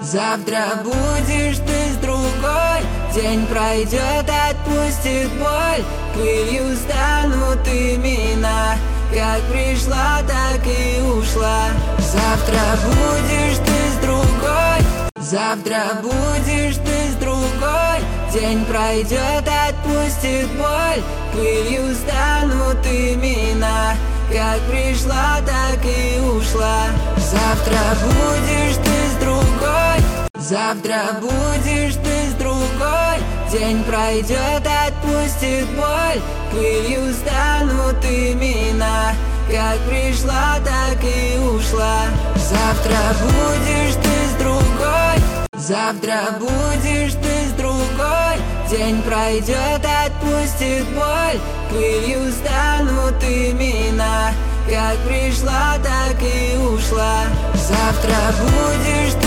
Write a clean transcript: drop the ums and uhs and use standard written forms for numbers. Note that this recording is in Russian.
Завтра будешь ты с другой, день пройдет, отпустит боль. Пылью станут имена, как пришла, так и ушла. Завтра будешь ты с другой, завтра будешь ты с другой. День пройдет, отпустит боль. Пылью станут имена, как пришла, так и ушла. Завтра будешь ты с другой, завтра будешь ты с другой. День пройдет, отпустит боль. Пылью станут имена, как пришла, так и ушла. Завтра будешь ты с другой, завтра будешь ты с другой. День пройдет, отпустит боль. Пылью станут имена, как пришла, так и ушла. Завтра будешь